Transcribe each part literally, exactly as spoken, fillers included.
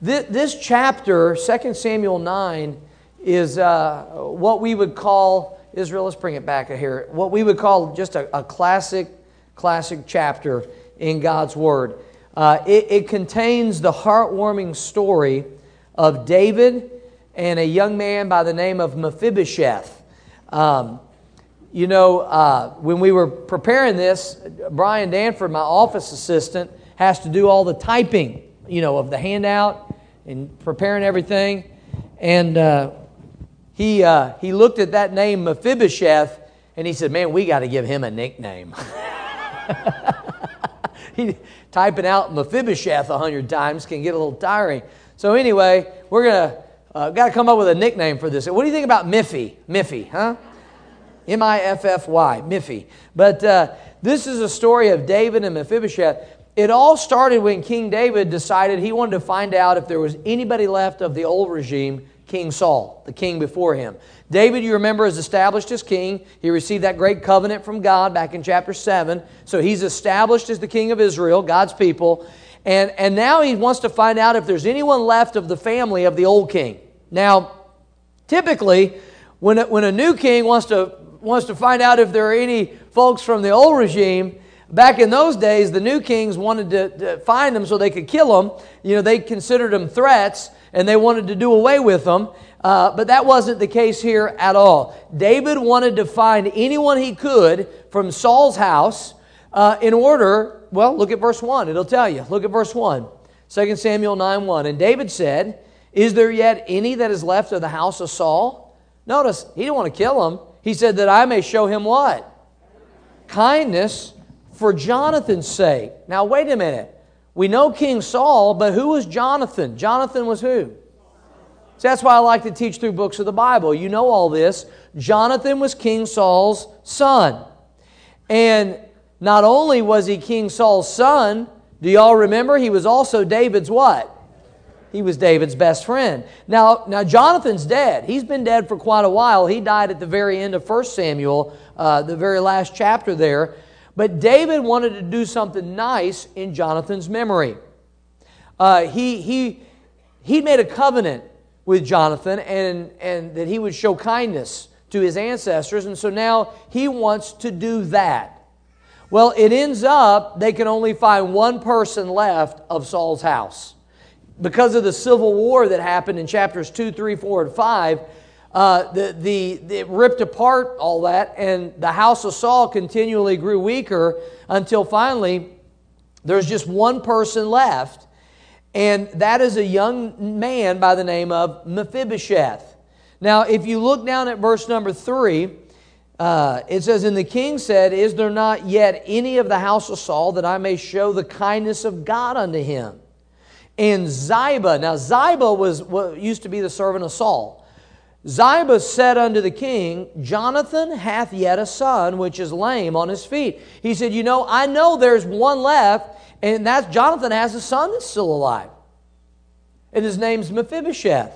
This, this chapter, Second Samuel nine, is uh, what we would call, Israel, let's bring it back here, what we would call just a, a classic, classic chapter in God's Word. Uh, it, it contains the heartwarming story of David and a young man by the name of Mephibosheth. Um, you know, uh, when we were preparing this, Brian Danford, my office assistant, has to do all the typing, you know, of the handout and preparing everything. And uh, he uh, he looked at that name Mephibosheth and he said, "Man, we got to give him a nickname." he typing out Mephibosheth a hundred times can get a little tiring. So anyway, we're gonna uh, got to come up with a nickname for this. What do you think about Miffy? Miffy, huh? M I F F Y, Miffy. But uh, this is a story of David and Mephibosheth. It all started when King David decided he wanted to find out if there was anybody left of the old regime, King Saul, the king before him. David, you remember, is established as king. He received that great covenant from God back in chapter seven. So he's established as the king of Israel, God's people. And, and now he wants to find out if there's anyone left of the family of the old king. Now, typically, when a, when a new king wants to, wants to find out if there are any folks from the old regime, back in those days, the new kings wanted to, to find them so they could kill them. You know, they considered them threats, and they wanted to do away with them. Uh, but that wasn't the case here at all. David wanted to find anyone he could from Saul's house uh, in order, well, look at verse one. It'll tell you. Look at verse one. Second Samuel nine one. And David said, "Is there yet any that is left of the house of Saul?" Notice, he didn't want to kill him. He said that I may show him what? Kindness for Jonathan's sake. Now, wait a minute. We know King Saul, but who was Jonathan? Jonathan was who? So that's why I like to teach through books of the Bible. You know all this. Jonathan was King Saul's son. And not only was he King Saul's son, do y'all remember? He was also David's what? He was David's best friend. Now, now Jonathan's dead. He's been dead for quite a while. He died at the very end of First Samuel, uh, the very last chapter there. But David wanted to do something nice in Jonathan's memory. Uh, he, he, he made a covenant with Jonathan and, and that he would show kindness to his ancestors. And so now he wants to do that. Well, it ends up they can only find one person left of Saul's house. Because of the civil war that happened in chapters two, three, four, and five, uh, the, the, the, it ripped apart all that, and the house of Saul continually grew weaker until finally there's just one person left, and that is a young man by the name of Mephibosheth. Now, if you look down at verse number three, uh, it says, "And the king said, Is there not yet any of the house of Saul that I may show the kindness of God unto him? And Ziba," now Ziba was what used to be the servant of Saul. "Ziba said unto the king, Jonathan hath yet a son, which is lame on his feet." He said, "You know, I know there's one left, and that's Jonathan has a son that's still alive. And his name's Mephibosheth."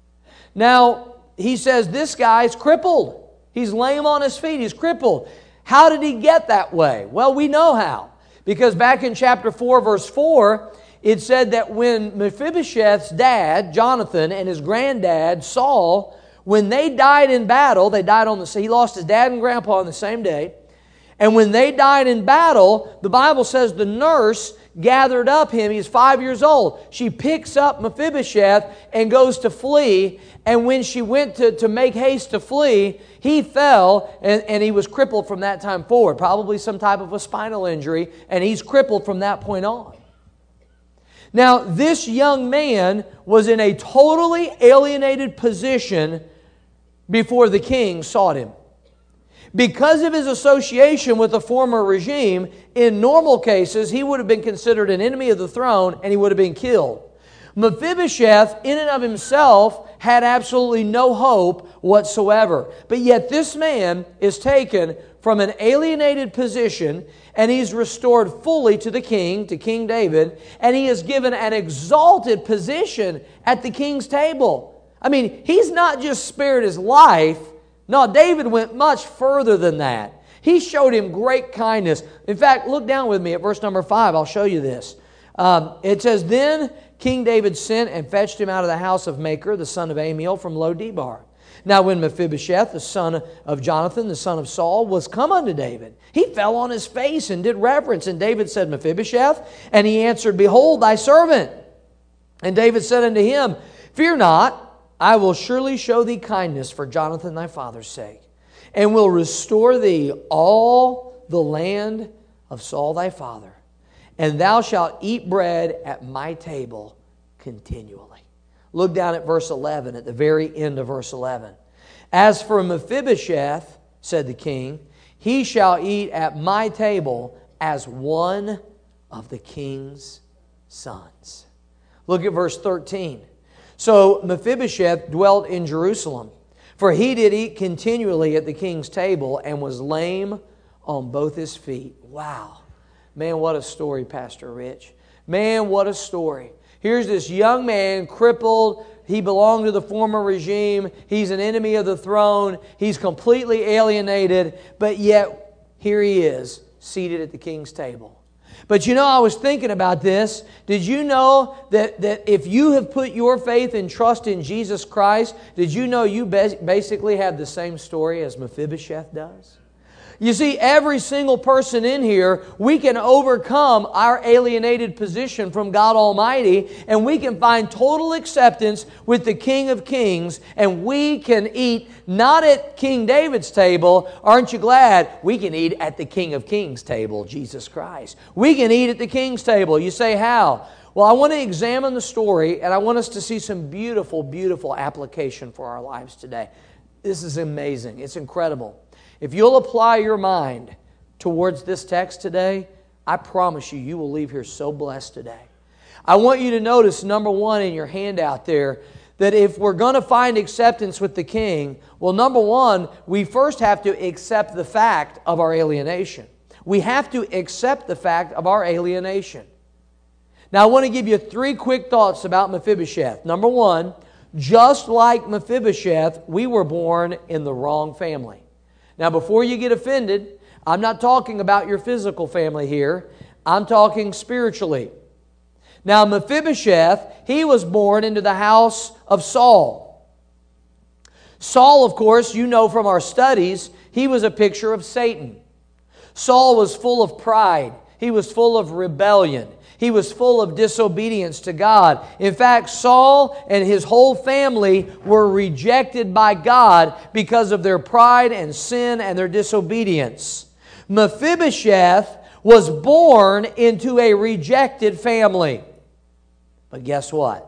Now, he says this guy's crippled. He's lame on his feet. He's crippled. How did he get that way? Well, we know how. Because back in chapter four, verse four, it said that when Mephibosheth's dad, Jonathan, and his granddad, Saul, when they died in battle, they died on the he lost his dad and grandpa on the same day. And when they died in battle, the Bible says the nurse gathered up him. He's five years old. She picks up Mephibosheth and goes to flee. And when she went to, to make haste to flee, he fell and, and he was crippled from that time forward. Probably some type of a spinal injury. And he's crippled from that point on. Now, this young man was in a totally alienated position before the king sought him. Because of his association with the former regime, in normal cases, he would have been considered an enemy of the throne and he would have been killed. Mephibosheth, in and of himself, had absolutely no hope whatsoever. But yet this man is taken from an alienated position and he's restored fully to the king, to King David, and he is given an exalted position at the king's table. I mean, he's not just spared his life. No, David went much further than that. He showed him great kindness. In fact, look down with me at verse number five. I'll show you this. Um, it says, "Then King David sent and fetched him out of the house of Machir, the son of Amiel, from Lo-debar. Now when Mephibosheth, the son of Jonathan, the son of Saul, was come unto David, he fell on his face and did reverence. And David said, Mephibosheth. And he answered, Behold, thy servant. And David said unto him, Fear not, I will surely show thee kindness for Jonathan thy father's sake, and will restore thee all the land of Saul thy father, and thou shalt eat bread at my table continually. Look down at verse eleven, at the very end of verse eleven. As for Mephibosheth, said the king, he shall eat at my table as one of the king's sons. Look at verse thirteen. So Mephibosheth dwelt in Jerusalem, for he did eat continually at the king's table, and was lame on both his feet. Wow. Man, what a story, Pastor Rich. Man, what a story. Here's this young man, crippled. He belonged to the former regime. He's an enemy of the throne. He's completely alienated. But yet, here he is, seated at the king's table. But you know, I was thinking about this. Did you know that, that if you have put your faith and trust in Jesus Christ, did you know you basically have the same story as Mephibosheth does? You see, every single person in here, we can overcome our alienated position from God Almighty, and we can find total acceptance with the King of Kings, and we can eat not at King David's table. Aren't you glad? We can eat at the King of Kings' table, Jesus Christ. We can eat at the King's table. You say, how? Well, I want to examine the story, and I want us to see some beautiful, beautiful application for our lives today. This is amazing. It's incredible. If you'll apply your mind towards this text today, I promise you, you will leave here so blessed today. I want you to notice, number one, in your handout there, that if we're going to find acceptance with the King, well, number one, we first have to accept the fact of our alienation. We have to accept the fact of our alienation. Now, I want to give you three quick thoughts about Mephibosheth. Number one, just like Mephibosheth, we were born in the wrong family. Now, before you get offended, I'm not talking about your physical family here. I'm talking spiritually. Now, Mephibosheth, he was born into the house of Saul. Saul, of course, you know from our studies, he was a picture of Satan. Saul was full of pride. He was full of rebellion. He was full of disobedience to God. In fact, Saul and his whole family were rejected by God because of their pride and sin and their disobedience. Mephibosheth was born into a rejected family. But guess what?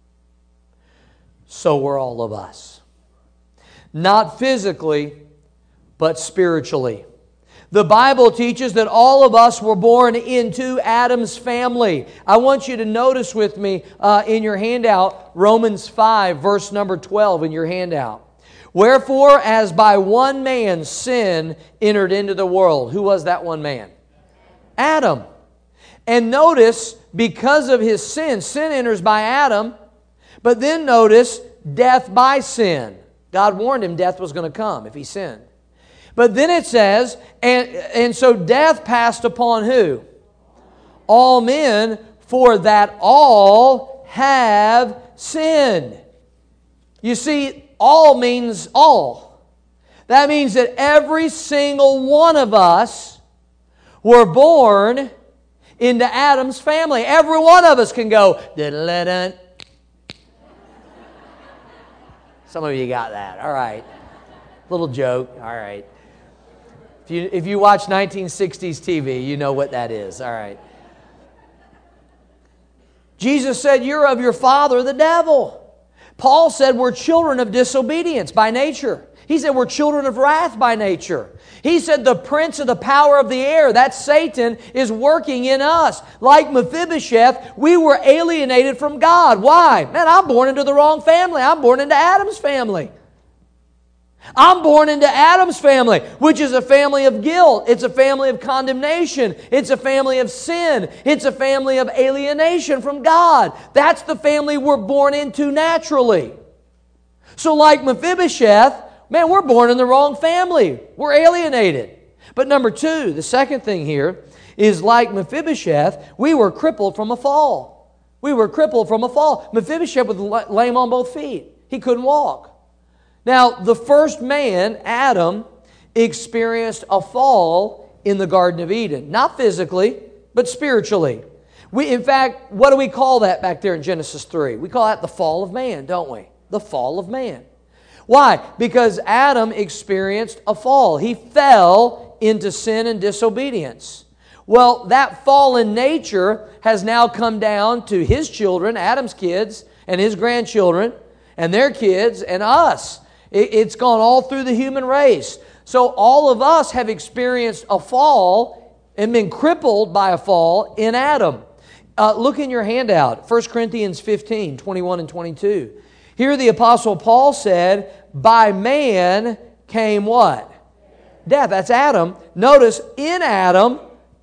So were all of us. Not physically, but spiritually. The Bible teaches that all of us were born into Adam's family. I want you to notice with me uh, in your handout, Romans five, verse number twelve in your handout. Wherefore, as by one man sin entered into the world. Who was that one man? Adam. And notice, because of his sin, sin enters by Adam, but then notice, death by sin. God warned him death was going to come if he sinned. But then it says, and, and so death passed upon who? All men, for that all have sinned. You see, all means all. That means that every single one of us were born into Adam's family. Every one of us can go, diddle-dun. Some of you got that. All right. Little joke. All right. If you, if you watch nineteen sixties T V, you know what that is. All right. Jesus said, you're of your father, the devil. Paul said we're children of disobedience by nature. He said we're children of wrath by nature. He said the prince of the power of the air, that's Satan, is working in us. Like Mephibosheth, we were alienated from God. Why? Man, I'm born into the wrong family. I'm born into Adam's family. I'm born into Adam's family, which is a family of guilt. It's a family of condemnation. It's a family of sin. It's a family of alienation from God. That's the family we're born into naturally. So like Mephibosheth, man, we're born in the wrong family. We're alienated. But number two, the second thing here is like Mephibosheth, we were crippled from a fall. We were crippled from a fall. Mephibosheth was lame on both feet. He couldn't walk. Now, the first man, Adam, experienced a fall in the Garden of Eden. Not physically, but spiritually. We, in fact, what do we call that back there in Genesis three? We call that the fall of man, don't we? The fall of man. Why? Because Adam experienced a fall. He fell into sin and disobedience. Well, that fallen nature has now come down to his children, Adam's kids, and his grandchildren, and their kids, and us. It's gone all through the human race. So all of us have experienced a fall and been crippled by a fall in Adam. Uh, look in your handout, First Corinthians fifteen, twenty-one and twenty-two. Here the Apostle Paul said, by man came what? Death. That's Adam. Notice, in Adam,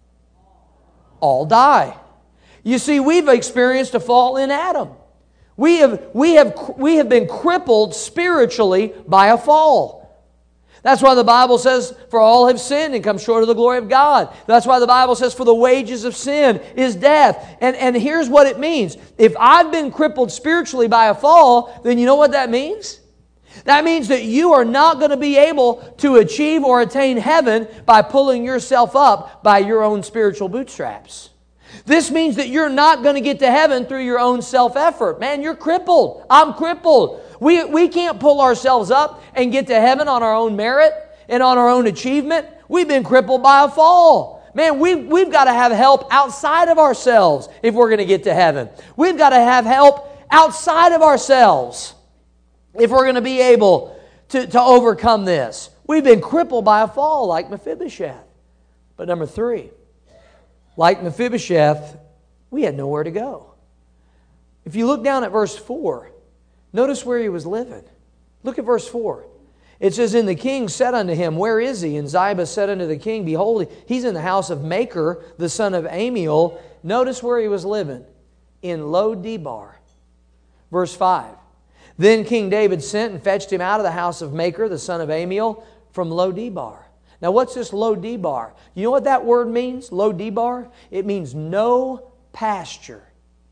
all die. You see, we've experienced a fall in Adam. We have, we have, we have been crippled spiritually by a fall. That's why the Bible says, for all have sinned and come short of the glory of God. That's why the Bible says, for the wages of sin is death. And, and here's what it means. If I've been crippled spiritually by a fall, then you know what that means? That means that you are not going to be able to achieve or attain heaven by pulling yourself up by your own spiritual bootstraps. This means that you're not going to get to heaven through your own self-effort. Man, you're crippled. I'm crippled. We, we can't pull ourselves up and get to heaven on our own merit and on our own achievement. We've been crippled by a fall. Man, we've, we've got to have help outside of ourselves if we're going to get to heaven. We've got to have help outside of ourselves if we're going to be able to, to overcome this. We've been crippled by a fall like Mephibosheth. But number three, like Mephibosheth, we had nowhere to go. If you look down at verse four, notice where he was living. Look at verse four. It says, and the king said unto him, where is he? And Ziba said unto the king, behold, he's in the house of Makir, the son of Amiel. Notice where he was living. In Lo-debar. Verse five. Then King David sent and fetched him out of the house of Makir, the son of Amiel, from Lo-debar. Now, what's this Lo-debar? You know what that word means, Lo-debar? It means no pasture.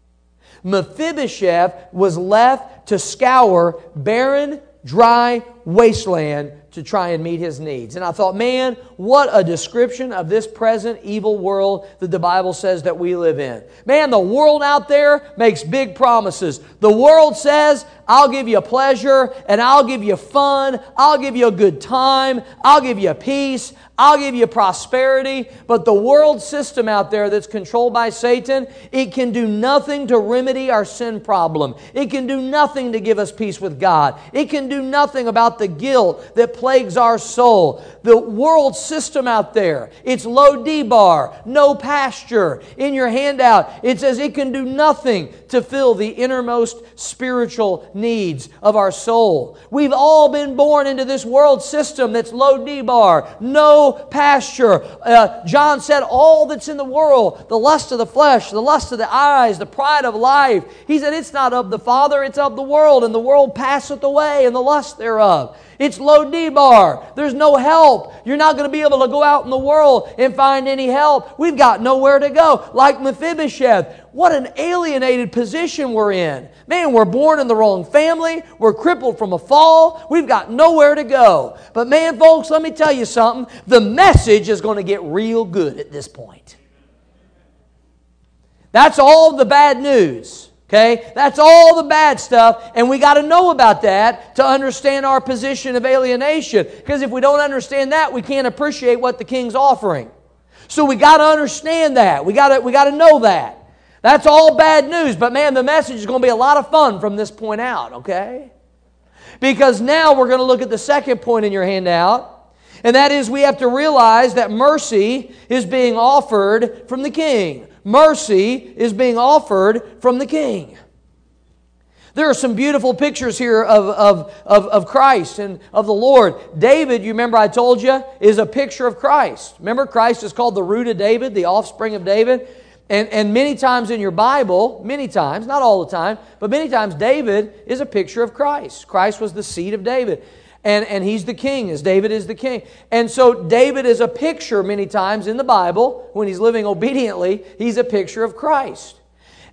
Mephibosheth was left to scour barren, dry wasteland to try and meet his needs. And I thought, man, what a description of this present evil world that the Bible says that we live in. Man, the world out there makes big promises. The world says, I'll give you pleasure and I'll give you fun. I'll give you a good time. I'll give you peace. I'll give you prosperity. But the world system out there that's controlled by Satan, it can do nothing to remedy our sin problem. It can do nothing to give us peace with God. It can do nothing about the guilt that plagues our soul. The world system out there, it's Lo-debar, no pasture. In your handout, it says it can do nothing to fill the innermost spiritual needs of our soul. We've all been born into this world system that's Lo-debar, no pasture. Uh, John said all that's in the world, the lust of the flesh, the lust of the eyes, the pride of life. He said it's not of the Father, it's of the world, and the world passeth away and the lust thereof. It's Lo-debar. There's no help. You're not going to be able to go out in the world and find any help. We've got nowhere to go. Like Mephibosheth, what an alienated position we're in. Man, we're born in the wrong family. We're crippled from a fall. We've got nowhere to go. But man, folks, let me tell you something. The message is going to get real good at this point. That's all the bad news. Okay, that's all the bad stuff, and we got to know about that to understand our position of alienation. Because if we don't understand that, we can't appreciate what the king's offering. So we got to understand that. We got to we got to know that. That's all bad news. But man, the message is going to be a lot of fun from this point out. Okay, because now we're going to look at the second point in your handout, and that is we have to realize that mercy is being offered from the king. Mercy is being offered from the king. There are some beautiful pictures here of, of, of, of Christ and of the Lord. David, you remember I told you, is a picture of Christ. Remember, Christ is called the root of David, the offspring of David. And, and many times in your Bible, many times, not all the time, but many times David is a picture of Christ. Christ was the seed of David. And, and he's the king, as David is the king. And so David is a picture many times in the Bible. When he's living obediently, he's a picture of Christ.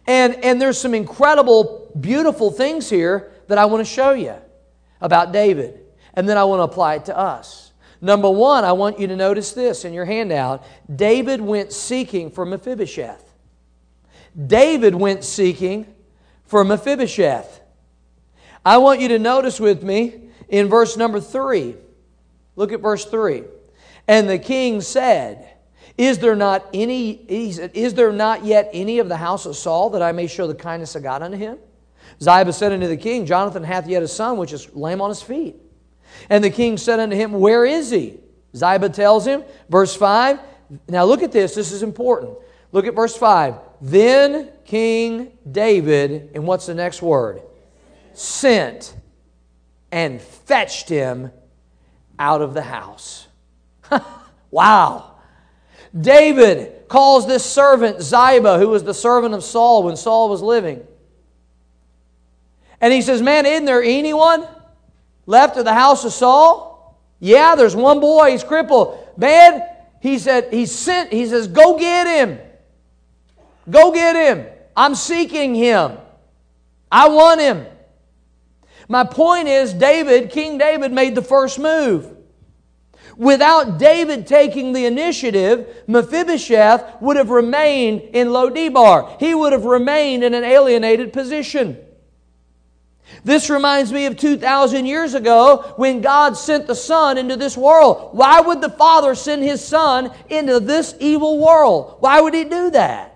And, and there's some incredible, beautiful things here that I want to show you about David. And then I want to apply it to us. Number one, I want you to notice this in your handout. David went seeking for Mephibosheth. David went seeking for Mephibosheth. I want you to notice with me in verse number three. Look at verse three. And the king said, Is there not any, is there not yet any of the house of Saul that I may show the kindness of God unto him? Ziba said unto the king, Jonathan hath yet a son which is lame on his feet. And the king said unto him, Where is he? Ziba tells him, verse five. Now look at this, this is important. Look at verse five. Then King David, and what's the next word? Sent and fetched him out of the house. Wow. David calls this servant Ziba, who was the servant of Saul when Saul was living. And he says, Man, isn't there anyone left of the house of Saul? Yeah, there's one boy, he's crippled. Man, he said, he sent, he says, Go get him. Go get him. I'm seeking him. I want him. My point is, David, King David made the first move. Without David taking the initiative, Mephibosheth would have remained in Lo-debar. He would have remained in an alienated position. This reminds me of two thousand years ago when God sent the Son into this world. Why would the Father send His Son into this evil world? Why would He do that?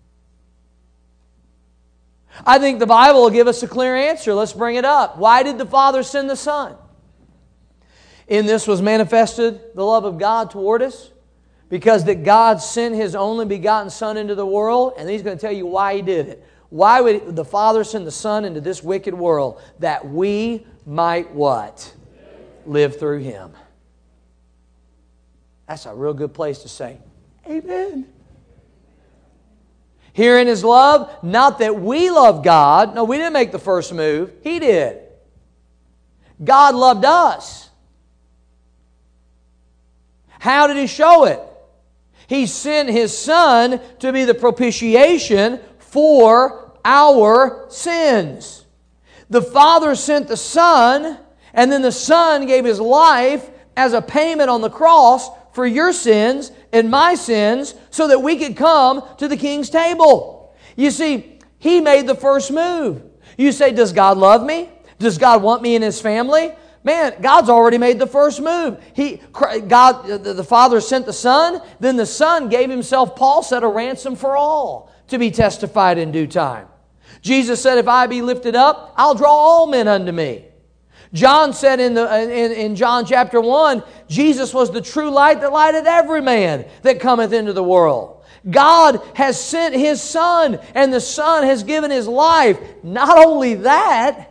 I think the Bible will give us a clear answer. Let's bring it up. Why did the Father send the Son? In this was manifested the love of God toward us, because that God sent His only begotten Son into the world, and He's going to tell you why He did it. Why would the Father send the Son into this wicked world? That we might what? Live through Him. That's a real good place to say, Amen. Herein is love, not that we love God. No, we didn't make the first move. He did. God loved us. How did He show it? He sent His Son to be the propitiation for our sins. The Father sent the Son, and then the Son gave His life as a payment on the cross for your sins and my sins, so that we could come to the King's table. You see, He made the first move. You say, does God love me? Does God want me in His family? Man, God's already made the first move. He, God, the Father sent the Son, then the Son gave Himself, Paul said, a ransom for all to be testified in due time. Jesus said, if I be lifted up, I'll draw all men unto me. John said in, the, in, in John chapter one, Jesus was the true light that lighteth every man that cometh into the world. God has sent His Son, and the Son has given His life. Not only that,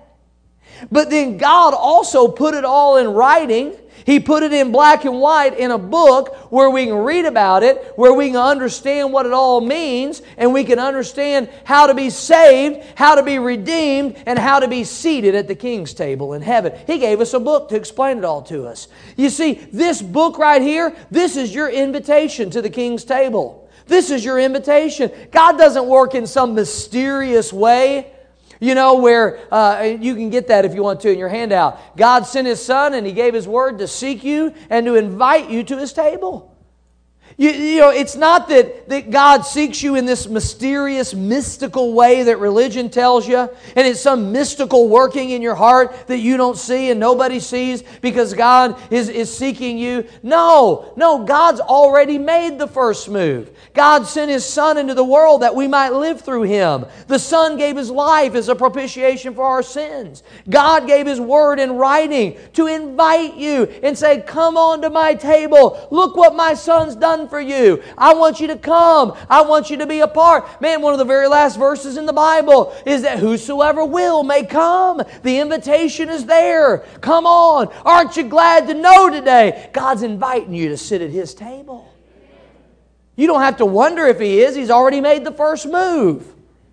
but then God also put it all in writing. He put it in black and white in a book where we can read about it, where we can understand what it all means, and we can understand how to be saved, how to be redeemed, and how to be seated at the King's table in heaven. He gave us a book to explain it all to us. You see, this book right here, this is your invitation to the King's table. This is your invitation. God doesn't work in some mysterious way. You know, where uh, you can get that if you want to in your handout. God sent His Son and He gave His Word to seek you and to invite you to His table. You, you know, it's not that, that God seeks you in this mysterious, mystical way that religion tells you, and it's some mystical working in your heart that you don't see and nobody sees because God is, is seeking you. No, no, God's already made the first move. God sent His Son into the world that we might live through Him. The Son gave His life as a propitiation for our sins. God gave His Word in writing to invite you and say, come on to my table. Look what my Son's done for you. I want you to come. I want you to be a part. Man, one of the very last verses in the Bible is that whosoever will may come. The invitation is there. Come on. Aren't you glad to know today God's inviting you to sit at His table? You don't have to wonder if He is. He's already made the first move.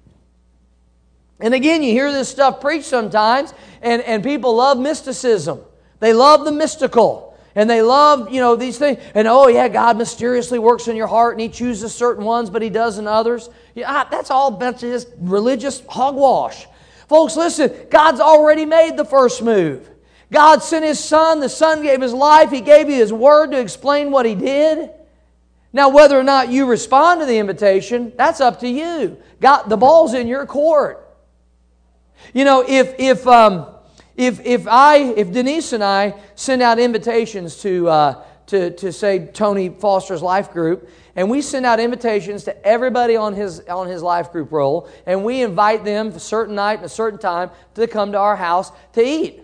And again, you hear this stuff preached sometimes, and, and people love mysticism. They love the mystical. And they love, you know, these things. And oh yeah, God mysteriously works in your heart and He chooses certain ones, but He doesn't others. Yeah, that's all that's just religious hogwash. Folks, listen, God's already made the first move. God sent His Son. The Son gave His life. He gave you His Word to explain what He did. Now, whether or not you respond to the invitation, that's up to you. God, the ball's in your court. You know, if if um, if if I if Denise and I send out invitations to uh, to to say Tony Foster's life group, and we send out invitations to everybody on his on his life group roll, and we invite them for a certain night and a certain time to come to our house to eat.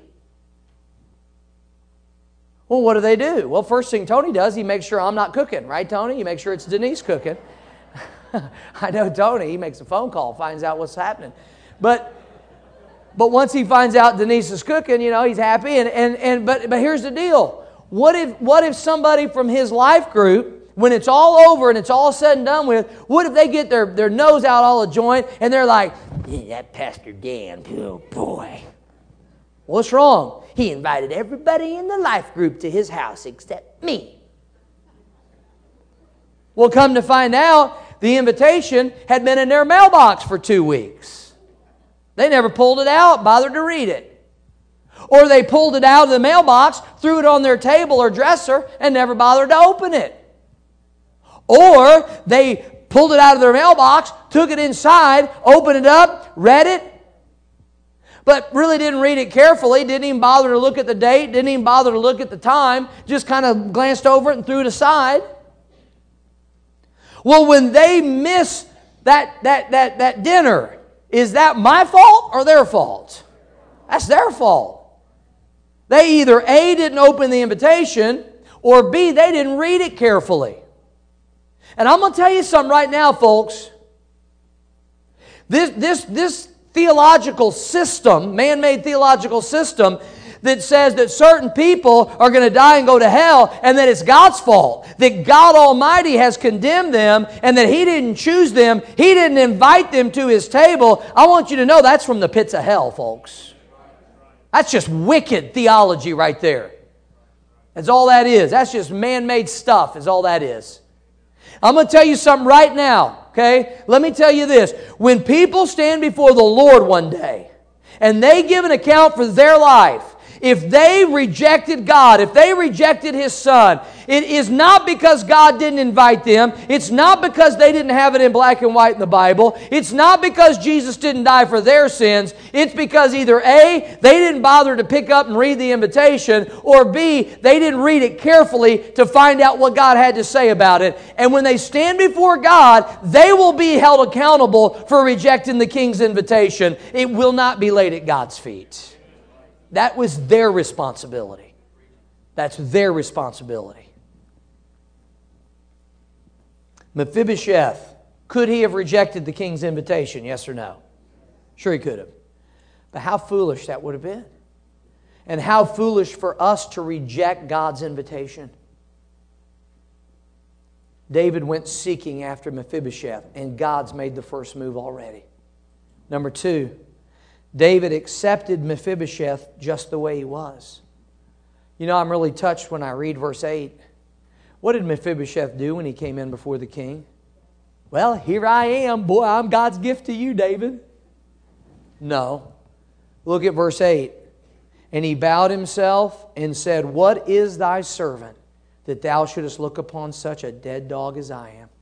Well, what do they do? Well, first thing Tony does, he makes sure I'm not cooking, right, Tony? You make sure it's Denise cooking. I know Tony. He makes a phone call, finds out what's happening, but. But once he finds out Denise is cooking, you know, he's happy. And, and, and but but here's the deal. What if what if somebody from his life group, when it's all over and it's all said and done with, what if they get their, their nose out all the joint and they're like, yeah, that Pastor Dan, oh boy. What's wrong? He invited everybody in the life group to his house except me. Well, come to find out, the invitation had been in their mailbox for two weeks. They never pulled it out, bothered to read it. Or they pulled it out of the mailbox, threw it on their table or dresser, and never bothered to open it. Or they pulled it out of their mailbox, took it inside, opened it up, read it, but really didn't read it carefully, didn't even bother to look at the date, didn't even bother to look at the time, just kind of glanced over it and threw it aside. Well, when they miss that, that, that, that dinner, is that my fault or their fault? That's their fault. They either A, didn't open the invitation, or B, they didn't read it carefully. And I'm going to tell you something right now, folks. This, this, this theological system, man-made theological system, that says that certain people are going to die and go to hell and that it's God's fault, that God Almighty has condemned them and that He didn't choose them, He didn't invite them to His table. I want you to know that's from the pits of hell, folks. That's just wicked theology right there. That's all that is. That's just man-made stuff is all that is. I'm going to tell you something right now, okay? Let me tell you this. When people stand before the Lord one day and they give an account for their life, if they rejected God, if they rejected His Son, it is not because God didn't invite them. It's not because they didn't have it in black and white in the Bible. It's not because Jesus didn't die for their sins. It's because either A, they didn't bother to pick up and read the invitation, or B, they didn't read it carefully to find out what God had to say about it. And when they stand before God, they will be held accountable for rejecting the King's invitation. It will not be laid at God's feet. That was their responsibility. That's their responsibility. Mephibosheth, could he have rejected the king's invitation? Yes or no? Sure he could have. But how foolish that would have been. And how foolish for us to reject God's invitation. David went seeking after Mephibosheth, and God's made the first move already. Number two, David accepted Mephibosheth just the way he was. You know, I'm really touched when I read verse eight. What did Mephibosheth do when he came in before the king? Well, here I am. Boy, I'm God's gift to you, David. No. Look at verse eight. And he bowed himself and said, What is thy servant, that thou shouldest look upon such a dead dog as I am?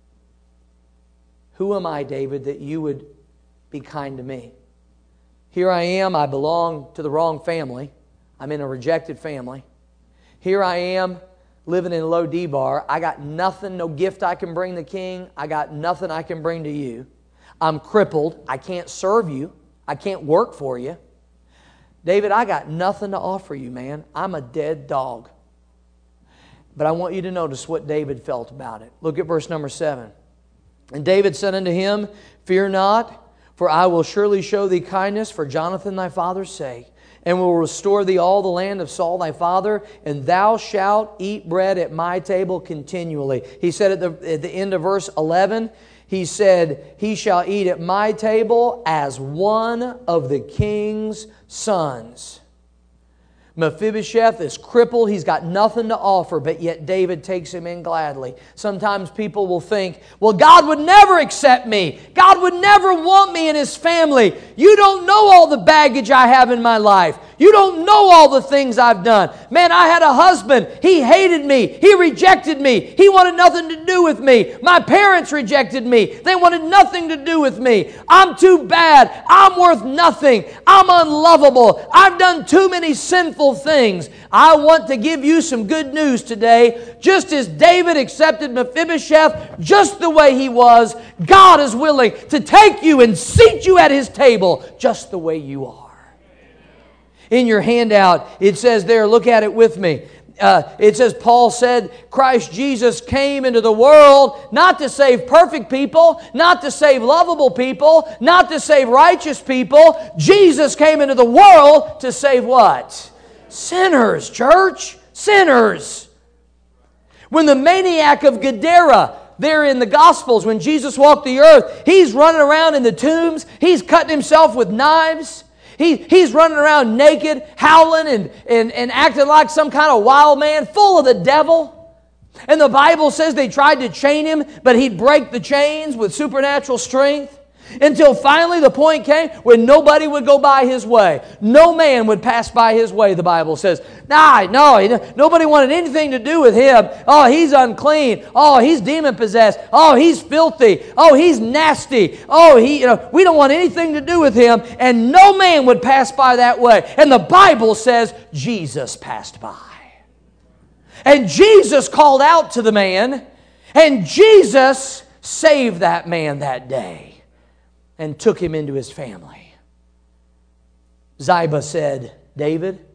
Who am I, David, that you would be kind to me? Here I am, I belong to the wrong family. I'm in a rejected family. Here I am, living in Lo-Debar. I got nothing, no gift I can bring the king. I got nothing I can bring to you. I'm crippled. I can't serve you. I can't work for you. David, I got nothing to offer you, man. I'm a dead dog. But I want you to notice what David felt about it. Look at verse number seven. And David said unto him, Fear not, for I will surely show thee kindness for Jonathan thy father's sake, and will restore thee all the land of Saul thy father, and thou shalt eat bread at my table continually. He said at the, at the end of verse eleven, he said, He shall eat at my table as one of the king's sons. Mephibosheth is crippled. He's got nothing to offer, but yet David takes him in gladly. Sometimes people will think, well, God would never accept me. God would never want me in His family. You don't know all the baggage I have in my life. You don't know all the things I've done. Man, I had a husband. He hated me. He rejected me. He wanted nothing to do with me. My parents rejected me. They wanted nothing to do with me. I'm too bad. I'm worth nothing. I'm unlovable. I've done too many sinful things. I want to give you some good news today. Just as David accepted Mephibosheth just the way he was, God is willing to take you and seat you at His table just the way you are. In your handout, it says there, look at it with me. Uh, it says, Paul said, Christ Jesus came into the world not to save perfect people, not to save lovable people, not to save righteous people. Jesus came into the world to save what? Sinners, church. Sinners. When the maniac of Gadara, there in the Gospels, when Jesus walked the earth, he's running around in the tombs. He's cutting himself with knives. He, he's running around naked, howling and, and, and acting like some kind of wild man, full of the devil. And the Bible says they tried to chain him, but he'd break the chains with supernatural strength. Until finally the point came when nobody would go by his way. No man would pass by his way, the Bible says. Nah, no, nobody wanted anything to do with him. Oh, he's unclean. Oh, he's demon-possessed. Oh, he's filthy. Oh, he's nasty. Oh, he, you know, we don't want anything to do with him. And no man would pass by that way. And the Bible says Jesus passed by. And Jesus called out to the man. And Jesus saved that man that day and took him into His family. Ziba said, David,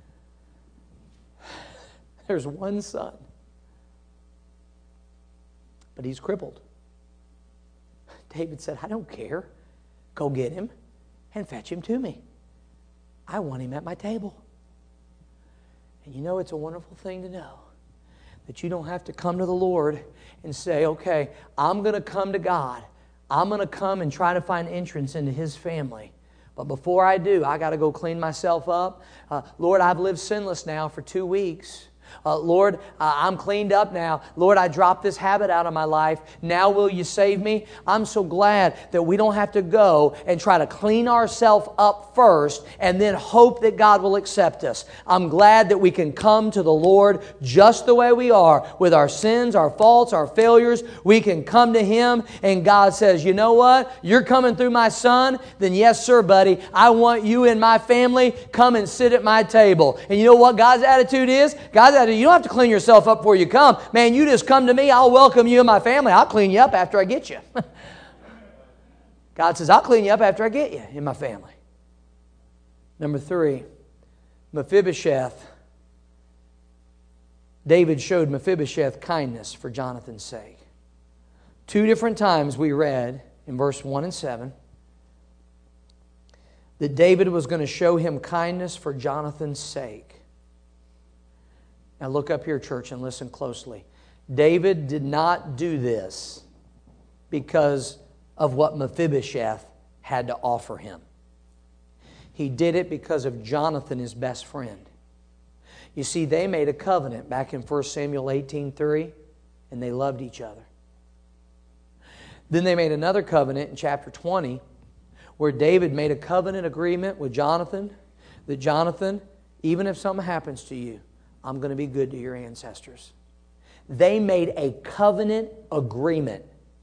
there's one son, but he's crippled. David said, I don't care. Go get him and fetch him to me. I want him at my table. And you know, it's a wonderful thing to know that you don't have to come to the Lord and say, okay, I'm going to come to God. I'm going to come and try to find entrance into His family. But before I do, I got to go clean myself up. Uh, Lord, I've lived sinless now for two weeks. Uh, Lord, uh, I'm cleaned up now. Lord, I dropped this habit out of my life. Now will you save me? I'm so glad that we don't have to go and try to clean ourselves up first and then hope that God will accept us. I'm glad that we can come to the Lord just the way we are with our sins, our faults, our failures. We can come to Him and God says, you know what? You're coming through my son? Then yes, sir, buddy. I want you and my family. Come and sit at my table. And you know what God's attitude is? God's attitude, you don't have to clean yourself up before you come. Man, you just come to me. I'll welcome you and my family. I'll clean you up after I get you. God says, I'll clean you up after I get you in my family. Number three, Mephibosheth. David showed Mephibosheth kindness for Jonathan's sake. Two different times we read in verse one and seven that David was going to show him kindness for Jonathan's sake. Now look up here, church, and listen closely. David did not do this because of what Mephibosheth had to offer him. He did it because of Jonathan, his best friend. You see, they made a covenant back in First Samuel eighteen three, and they loved each other. Then they made another covenant in chapter twenty, where David made a covenant agreement with Jonathan, that Jonathan, even if something happens to you, I'm going to be good to your ancestors. They made a covenant agreement.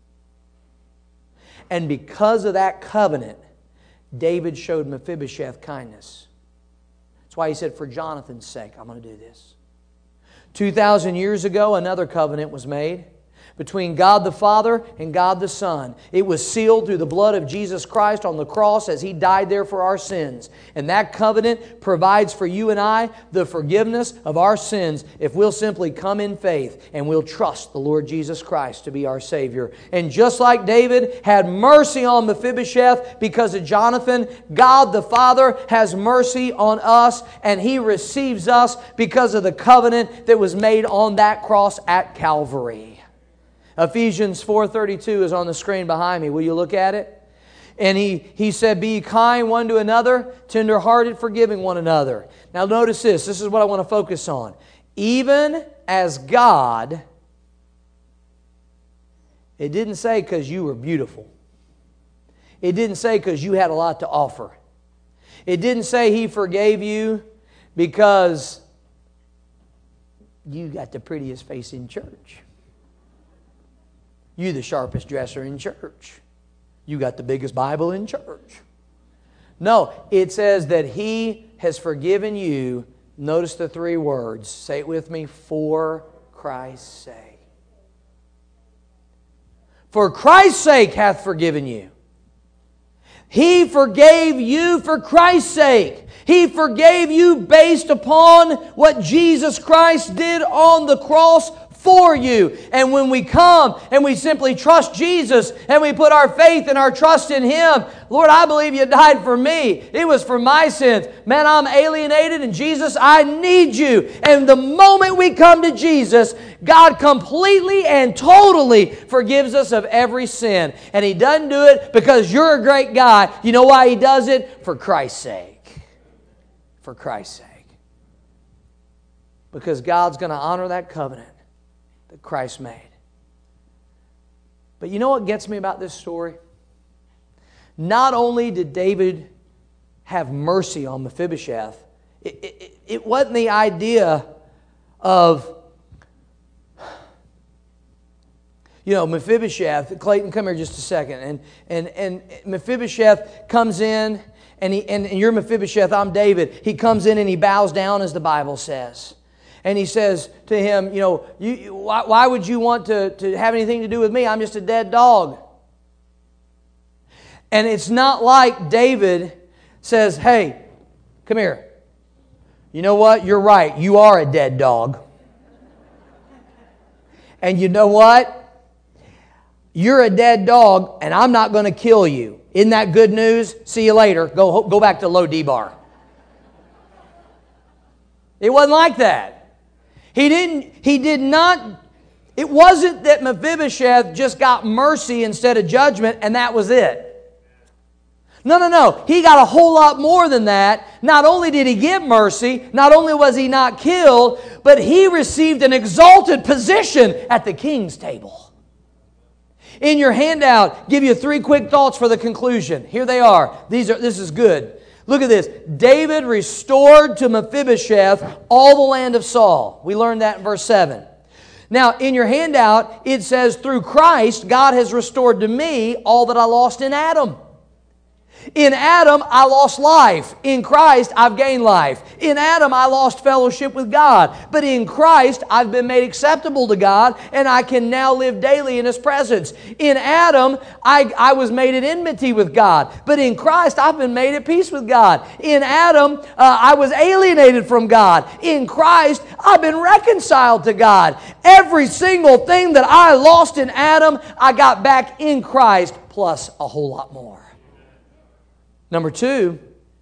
And because of that covenant, David showed Mephibosheth kindness. That's why he said, for Jonathan's sake, I'm going to do this. two thousand years ago, another covenant was made between God the Father and God the Son. It was sealed through the blood of Jesus Christ on the cross as He died there for our sins. And that covenant provides for you and I the forgiveness of our sins if we'll simply come in faith and we'll trust the Lord Jesus Christ to be our Savior. And just like David had mercy on Mephibosheth because of Jonathan, God the Father has mercy on us, and He receives us because of the covenant that was made on that cross at Calvary. Ephesians four thirty-two is on the screen behind me. Will you look at it? And he, he said, be kind one to another, tender-hearted, forgiving one another. Now notice this. This is what I want to focus on. Even as God, it didn't say because you were beautiful. It didn't say because you had a lot to offer. It didn't say He forgave you because you got the prettiest face in church. You the sharpest dresser in church. You got the biggest Bible in church. No, it says that He has forgiven you. Notice the three words. Say it with me. For Christ's sake. For Christ's sake hath forgiven you. He forgave you for Christ's sake. He forgave you based upon what Jesus Christ did on the cross for you. And when we come and we simply trust Jesus and we put our faith and our trust in Him, Lord, I believe You died for me. It was for my sins. Man, I'm alienated, and Jesus, I need You. And the moment we come to Jesus, God completely and totally forgives us of every sin. And He doesn't do it because you're a great guy. You know why He does it? For Christ's sake. For Christ's sake. Because God's going to honor that covenant that Christ made. But you know what gets me about this story? Not only did David have mercy on Mephibosheth, it, it, it wasn't the idea of, you know, Mephibosheth. Clayton, come here just a second. And and and Mephibosheth comes in, and he and, and you're Mephibosheth, I'm David. He comes in and he bows down, as the Bible says. And he says to him, you know, you, why, why would you want to, to have anything to do with me? I'm just a dead dog. And it's not like David says, hey, come here. You know what? You're right. You are a dead dog. And you know what? You're a dead dog, and I'm not going to kill you. Isn't that good news? See you later. Go, go back to Lo-Debar. It wasn't like that. He didn't, he did not, it wasn't that Mephibosheth just got mercy instead of judgment and that was it. No, no, no. He got a whole lot more than that. Not only did he get mercy, not only was he not killed, but he received an exalted position at the king's table. In your handout, give you three quick thoughts for the conclusion. Here they are. These are. This is good. Look at this. David restored to Mephibosheth all the land of Saul. We learned that in verse seven. Now, in your handout, it says, through Christ, God has restored to me all that I lost in Adam. In Adam, I lost life. In Christ, I've gained life. In Adam, I lost fellowship with God. But in Christ, I've been made acceptable to God, and I can now live daily in His presence. In Adam, I, I was made at enmity with God. But in Christ, I've been made at peace with God. In Adam, uh, I was alienated from God. In Christ, I've been reconciled to God. Every single thing that I lost in Adam, I got back in Christ, plus a whole lot more. Number two,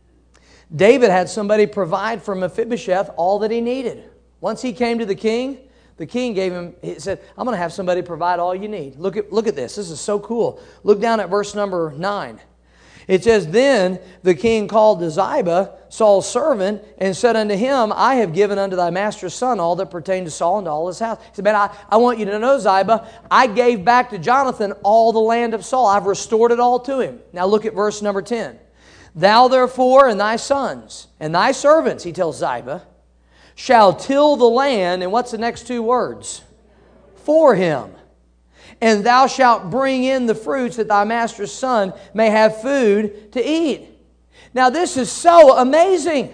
David had somebody provide for Mephibosheth all that he needed. Once he came to the king, the king gave him, he said, I'm going to have somebody provide all you need. Look at, look at this. This is so cool. Look down at verse number nine. It says, then the king called to Ziba, Saul's servant, and said unto him, I have given unto thy master's son all that pertained to Saul and to all his house. He said, man, I, I want you to know, Ziba, I gave back to Jonathan all the land of Saul. I've restored it all to him. Now look at verse number ten. Thou therefore and thy sons and thy servants, he tells Ziba, shall till the land, and what's the next two words? For him. And thou shalt bring in the fruits that thy master's son may have food to eat. Now this is so amazing.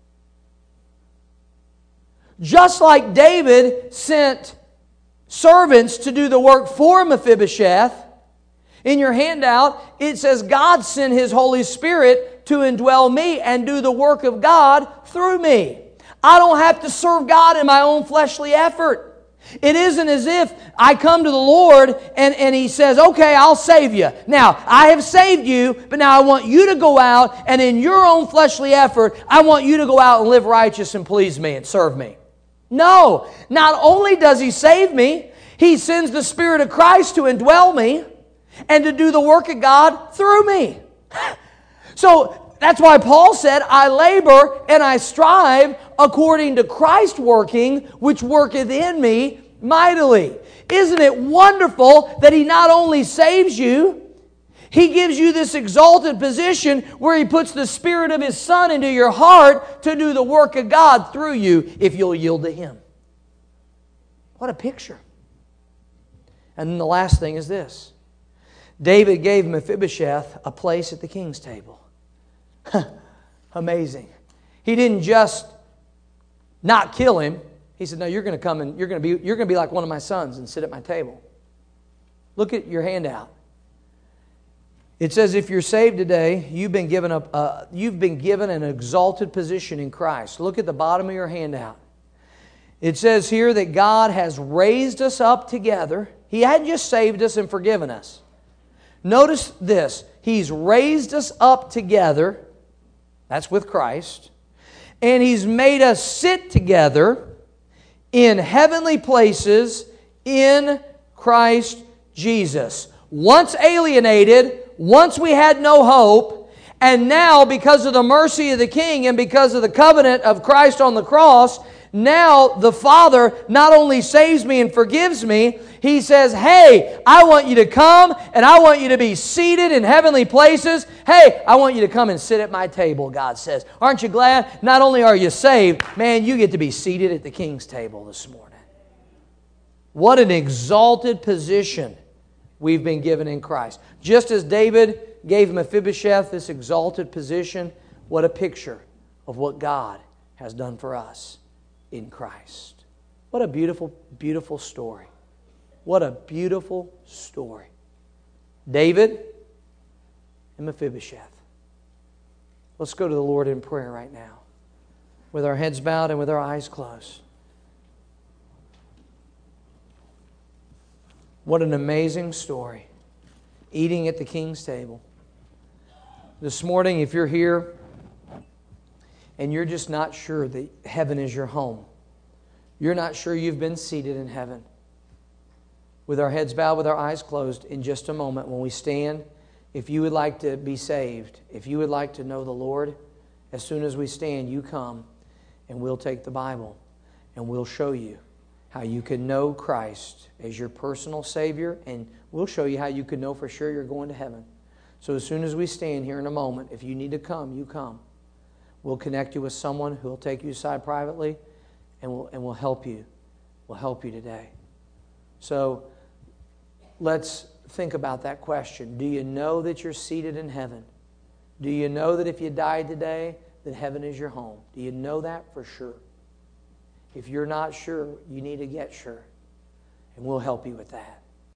Just like David sent servants to do the work for Mephibosheth, in your handout, it says God sent His Holy Spirit to indwell me and do the work of God through me. I don't have to serve God in my own fleshly effort. It isn't as if I come to the Lord and, and He says, okay, I'll save you. Now, I have saved you, but now I want you to go out and in your own fleshly effort, I want you to go out and live righteous and please me and serve me. No, not only does He save me, He sends the Spirit of Christ to indwell me and to do the work of God through me. So that's why Paul said, I labor and I strive according to Christ working, which worketh in me mightily. Isn't it wonderful that He not only saves you, He gives you this exalted position where He puts the Spirit of His Son into your heart to do the work of God through you if you'll yield to Him. What a picture. And then the last thing is this. David gave Mephibosheth a place at the king's table. Amazing. He didn't just not kill him. He said, no, you're going to come and you're going to be, you're going to be like one of my sons and sit at my table. Look at your handout. It says, if you're saved today, you've been given a, uh, you've been given an exalted position in Christ. Look at the bottom of your handout. It says here that God has raised us up together. He hadn't just saved us and forgiven us. Notice this. He's raised us up together. That's with Christ. And He's made us sit together in heavenly places in Christ Jesus. Once alienated, once we had no hope, and now because of the mercy of the King and because of the covenant of Christ on the cross, now the Father not only saves me and forgives me, He says, hey, I want you to come and I want you to be seated in heavenly places. Hey, I want you to come and sit at my table, God says. Aren't you glad? Not only are you saved, man, you get to be seated at the King's table this morning. What an exalted position we've been given in Christ. Just as David gave Mephibosheth this exalted position, what a picture of what God has done for us in Christ. What a beautiful, beautiful story. What a beautiful story. David and Mephibosheth. Let's go to the Lord in prayer right now, with our heads bowed and with our eyes closed. What an amazing story. Eating at the King's table. This morning, if you're here and you're just not sure that heaven is your home, you're not sure you've been seated in heaven, with our heads bowed, with our eyes closed, in just a moment when we stand, if you would like to be saved, if you would like to know the Lord, as soon as we stand, you come and we'll take the Bible and we'll show you how you can know Christ as your personal Savior, and we'll show you how you can know for sure you're going to heaven. So as soon as we stand here in a moment, if you need to come, you come. We'll connect you with someone who will take you aside privately and will and will help you. We'll help you today. So let's think about that question. Do you know that you're seated in heaven? Do you know that if you died today, that heaven is your home? Do you know that for sure? If you're not sure, you need to get sure. And we'll help you with that.